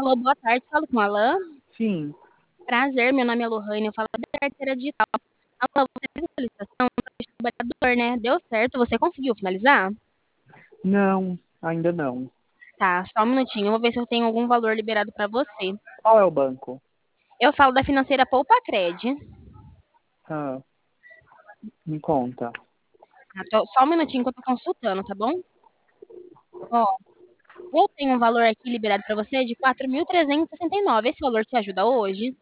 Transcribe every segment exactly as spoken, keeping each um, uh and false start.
Alô, boa tarde, falo com a Alain. Sim. Prazer, meu nome é Lohane, eu falo da carteira digital. Alain, você fez a solicitação para trabalhador, né? Deu certo, você conseguiu finalizar? Não, ainda não. Tá, só um minutinho, eu vou ver se eu tenho algum valor liberado para você. Qual é o banco? Eu falo da financeira Poupa Cred. Ah, me conta. Tá, tô- só um minutinho que eu tô consultando, tá bom? Ó, eu tenho um valor aqui liberado para você de quatro mil trezentos e sessenta e nove. Esse valor te ajuda hoje?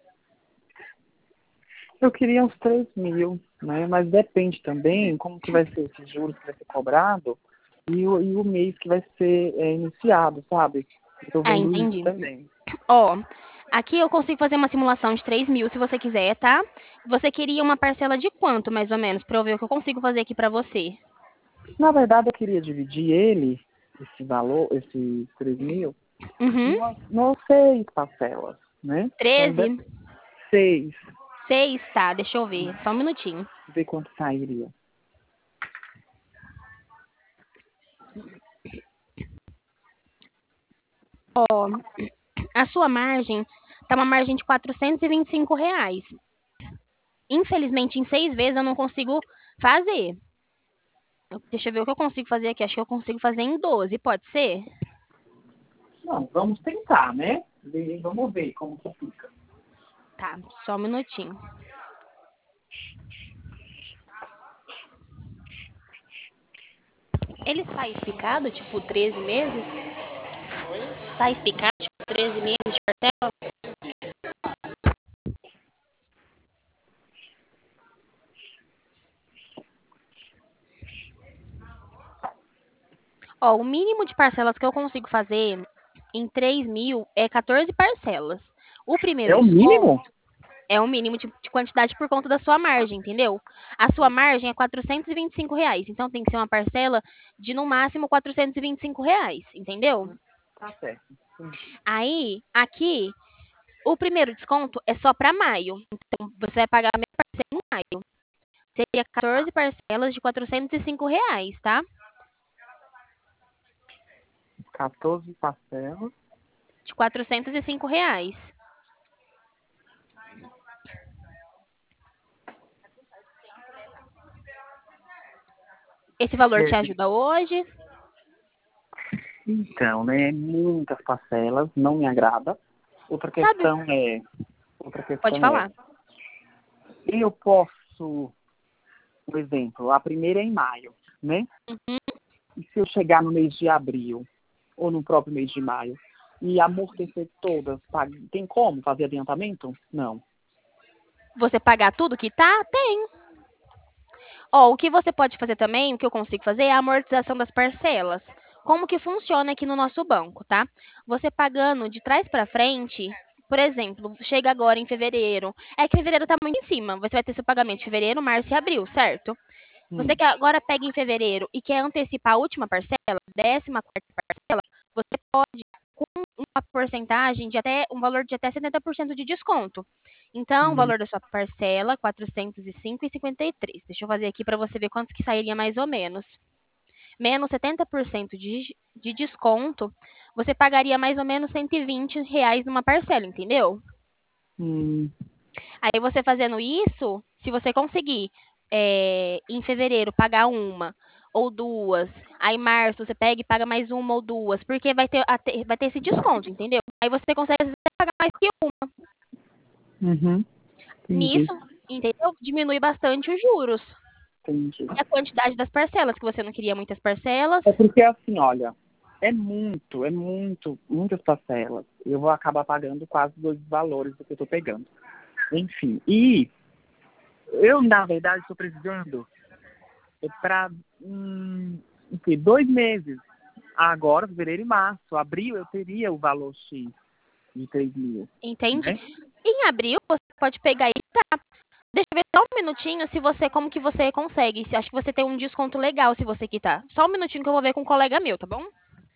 Eu queria uns três mil, né? Mas depende também como que vai ser esse juros que vai ser cobrado e o, e o mês que vai ser é, iniciado, sabe? Estou Ah, vendo isso entendi. também. Ó, aqui eu consigo fazer uma simulação de três mil, se você quiser, tá? Você queria uma parcela de quanto, mais ou menos, pra eu ver o que eu consigo fazer aqui pra você? Na verdade, eu queria dividir ele, esse valor, esses três mil, em Uhum. umas, umas seis parcelas, né? Então, treze? de- seis. seis, tá, deixa eu ver, só um minutinho. Ver quanto sairia. Ó, a sua margem tá uma margem de quatrocentos e vinte e cinco reais. Infelizmente, em seis vezes eu não consigo fazer. Eu- Deixa eu ver o que eu consigo fazer aqui. Acho que eu consigo fazer em doze, pode ser? Não, vamos tentar, né? E vamos ver como que fica. Tá, só um minutinho. Ele sai explicado, tipo, treze meses? Sai explicado, tipo, treze meses de parcela? Ó, o mínimo de parcelas que eu consigo fazer em três mil é quatorze parcelas. O É primeiro o desconto mínimo? é o mínimo de, de quantidade por conta da sua margem, entendeu? A sua margem é quatrocentos e vinte e cinco reais, então tem que ser uma parcela de no máximo quatrocentos e vinte e cinco reais, entendeu? Tá certo. Aí, aqui, o primeiro desconto é só para maio. Então, você vai pagar a minha parcela em maio. Seria quatorze parcelas de quatrocentos e cinco reais, tá? quatorze parcelas. De quatrocentos e cinco reais. Esse valor te É, ajuda hoje? então, né? Muitas parcelas, não me agrada. Outra Sabe? questão é. Outra Pode questão é. falar. Eu posso, por exemplo, a primeira é em maio, né? Uhum. E se eu chegar no mês de abril, ou no próprio mês de maio, e amortecer todas, pague- tem como fazer adiantamento? Não. Você pagar tudo que tá? Tem. Ó, o que você pode fazer também, o que eu consigo fazer, é a amortização das parcelas. Como que funciona aqui no nosso banco, tá? Você pagando de trás para frente, por exemplo, chega agora em fevereiro. É que fevereiro tá muito em cima. Você vai ter seu pagamento de fevereiro, março e abril, certo? Você Hum, que agora pega em fevereiro e quer antecipar a última parcela, décima quarta parcela, você pode com uma porcentagem de até um valor de até setenta por cento de desconto. Então, o hum, valor da sua parcela, quatrocentos e cinco vírgula cinquenta e três. Deixa eu fazer aqui para você ver quanto que sairia mais ou menos. Menos setenta por cento de, de desconto, você pagaria mais ou menos cento e vinte reais numa parcela, entendeu? hum, Aí você fazendo isso, se você conseguir é, em fevereiro pagar uma ou duas, aí em março você pega e paga mais uma ou duas, porque vai ter, até- vai ter esse desconto, entendeu? Aí você consegue às vezes, até pagar mais que uma. uhum. Entendi, Nisso, entendeu? Diminui bastante os juros. entendi. E a quantidade das parcelas, que você não queria muitas parcelas. É porque assim, olha, é muito, é muito, muitas parcelas. Eu vou acabar pagando quase dois valores do que eu estou pegando. Enfim, e eu, na verdade, estou precisando para hum, o quê? dois meses. Agora, fevereiro e março. Abril eu teria o valor X de três mil, Entende? né? Em abril, você pode pegar e tá. Deixa eu ver só um minutinho se você, como que você consegue. Se acho que você tem um desconto legal se você quitar. Só um minutinho que eu vou ver com um colega meu, tá bom?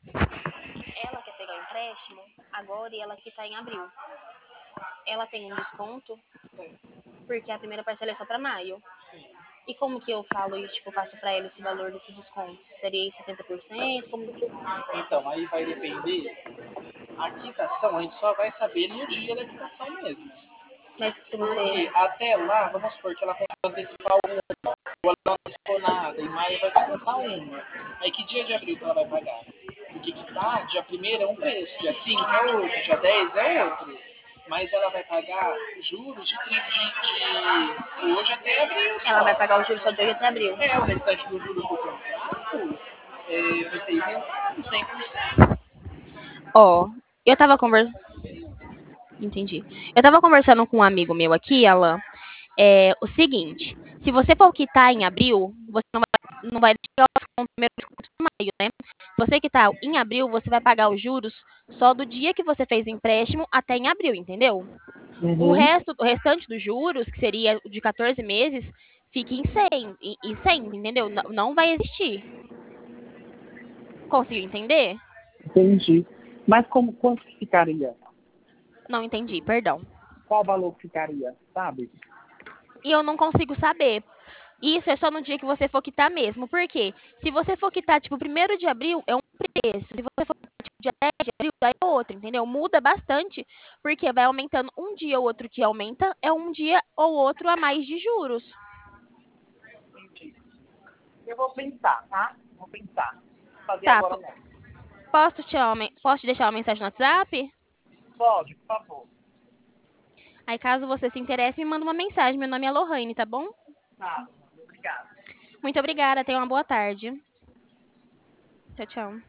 Ela quer pegar o empréstimo agora e ela quitar em abril. Ela tem um desconto porque a primeira parcela é só pra maio. E como que eu falo isso, tipo, passo pra ela esse valor desse desconto? Seria em setenta por cento? Como que... Então, aí vai depender. A quitação a gente só vai saber no dia da quitação mesmo. Mas se Porque você. até lá, vamos supor que ela conseguiu antecipar uma, ou ela não antecipou nada, em maio vai descontar uma. Aí que dia de abril que ela vai pagar? Porque que tá, dia primeiro é um preço, dia cinco é outro, dia dez é outro. Mas ela vai pagar juros de, tri- de, de hoje até abril só. Ela vai pagar o juro só de hoje até abril. É, o restante dos juros do contrato é, vai ser isentado, cem por cento. Ó, eu tava conversando. Entendi. Eu tava conversando com um amigo meu aqui, Alan. É o seguinte: se você for quitar em abril, você não vai, não vai chegar ao primeiro desconto de maio, né? Se você quitar em abril, você vai pagar os juros só do dia que você fez o empréstimo até em abril, entendeu? O Uhum. resto, o restante dos juros, que seria o de quatorze meses, fica em cem, em em cem, entendeu? Não, não vai existir. Conseguiu entender? Entendi. Mas como, quanto que ficaria? Não entendi, perdão. Qual o valor que ficaria, sabe? E eu não consigo saber. Isso é só no dia que você for quitar mesmo. Por quê? Se você for quitar, tipo, primeiro de abril, é um preço. Se você for quitar, tipo, dia dez de abril, já é outro, entendeu? Muda bastante, porque vai aumentando um dia ou outro que aumenta, é um dia ou outro a mais de juros. Entendi. Eu vou pensar, tá? Vou pensar. Vou fazer Tá, agora po- não. posso te, uma men- posso te deixar uma mensagem no WhatsApp? Pode, por favor. Aí, caso você se interesse, me manda uma mensagem. Meu nome é Lohane, tá bom? Tá, obrigada. Muito obrigada, tenha uma boa tarde. Tchau, tchau.